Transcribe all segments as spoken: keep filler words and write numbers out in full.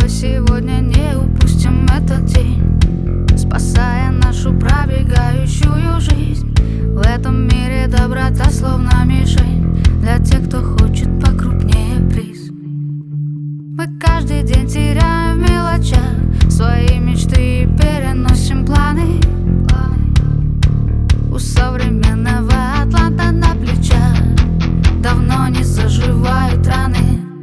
сегодня не упустим этот день, спасая нашу пробегающую жизнь. В этом мире доброта словно мишень для тех, кто хочет покрупнее приз. Мы каждый день теряем в мелочах свои мечты и переносим планы. У современного атланта на плечах давно не заживают раны.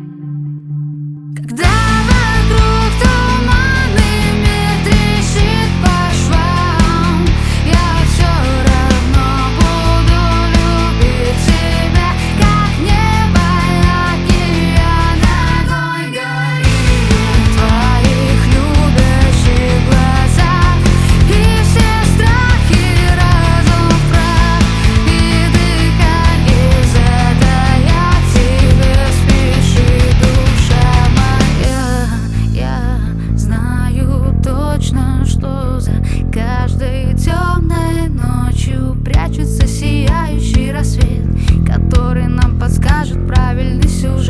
Когда вокруг туман и мир трещит по швам, я все равно буду любить тебя, как небо и океан. Огонь горит в твоих любящих глазах, и все страхи разом в прах, и дыхание затаят тебе спешит душа моя. Я знаю точно, что за каждой темной ночью прячется сияющий рассвет, который нам подскажет правильный сюжет.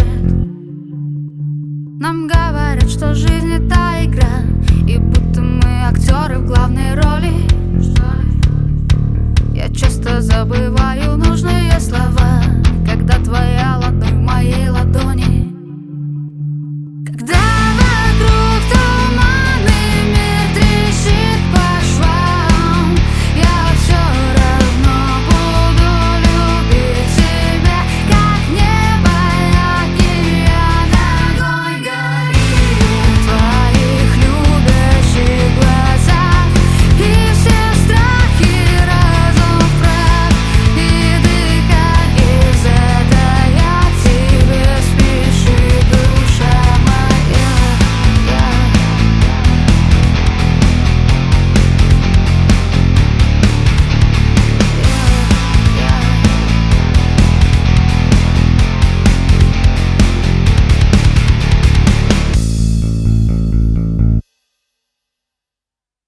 Нам говорят, что жизнь — это игра, и будто мы актеры в главной роли. Я часто забываю нужные слова, когда твоя ладонь в моей ладони.